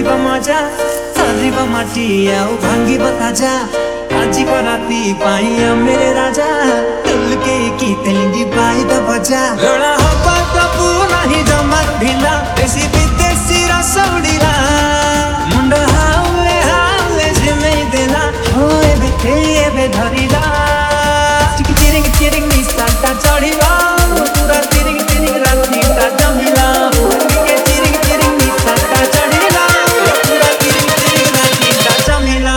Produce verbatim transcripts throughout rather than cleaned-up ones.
देखिबा मजा सजिब माटी आउ भांगिब ताजा आजिक राती पाइया मेरे राजा तुलके की तेलंगी बाई द बजा लड़ा हवा तबु नहीं जमा ढीला देसी विदेशी रसौड़ीला मुंडा हाले हाले झिमेई देला हो एबे एबे धरिला चिक चिरिंग चिरिंग निस्ता चढ़िला पूरा चिरिंग चिरिंग राती ता जमिला के चिरिंग चिरिंग निस्ता चढ़िला पूरा चिरिंग चिरिंग राती ता जमिला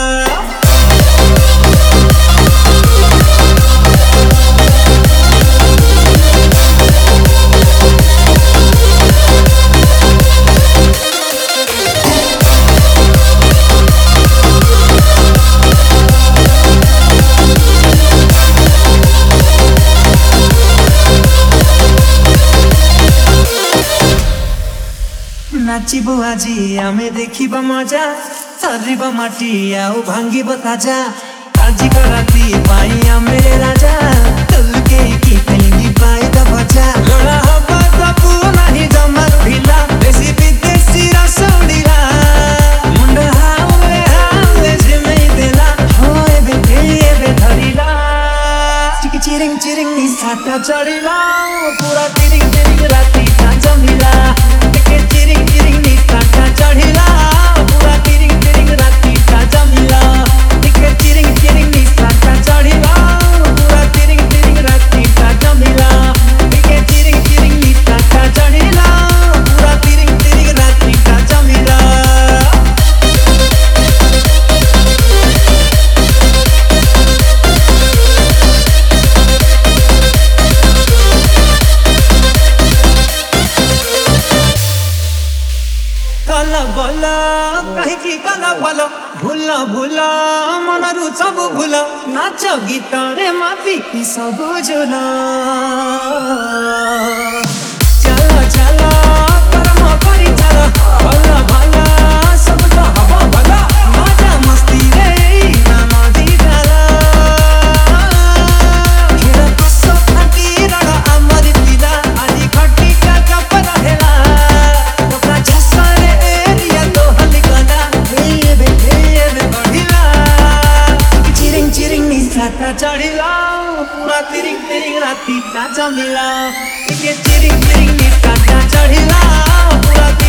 नाचिब आजी आमे देखिबा मजा सजिब माटी आउ भांगिब ताजा आजिक राती पाइया मेरे राजा तुलके की तेलंगी बाई द बजा लड़ा हवा तबु नहीं जमा ढीला देसी विदेशी रसौड़ीला मुंडा हाले हाले झिमेई देला हो एबे एबे धरिला चिक चिरिंग चिरिंग निस्ता चढ़िला पूरा चिरिंग चिरिंग राती ता जमिला के चिरिंग चिरिंग निस्ता चढ़िला पूरा चिरिंग चिरिंग राती ता जमिला के चिरिंग चिरिंग निस्ता चढ़िला पूरा चिरिंग चिरिंग राती ता जमिला के चिरिंग चिरिंग निस्ता चढ़िला पूरा चिरिंग चिरिंग राती ता जमिला काला बोला कहीं की काला बोला भूला भूला मनरु सब भूला नाच गीत रे माफी की सब झूला चला चला कर्म करी चला भला भला सब तो हवा भला मजा मस्ती रे ना नदी डाला खेला कसो फटी रड़ा अमर पिला आजी खटी का कप रहेला ओकरा झसा चढ़िला पूरा तिरिंग तिरिंग राती ता जमिला के चिरिंग चिरिंग निस्ता चढ़िला पूरा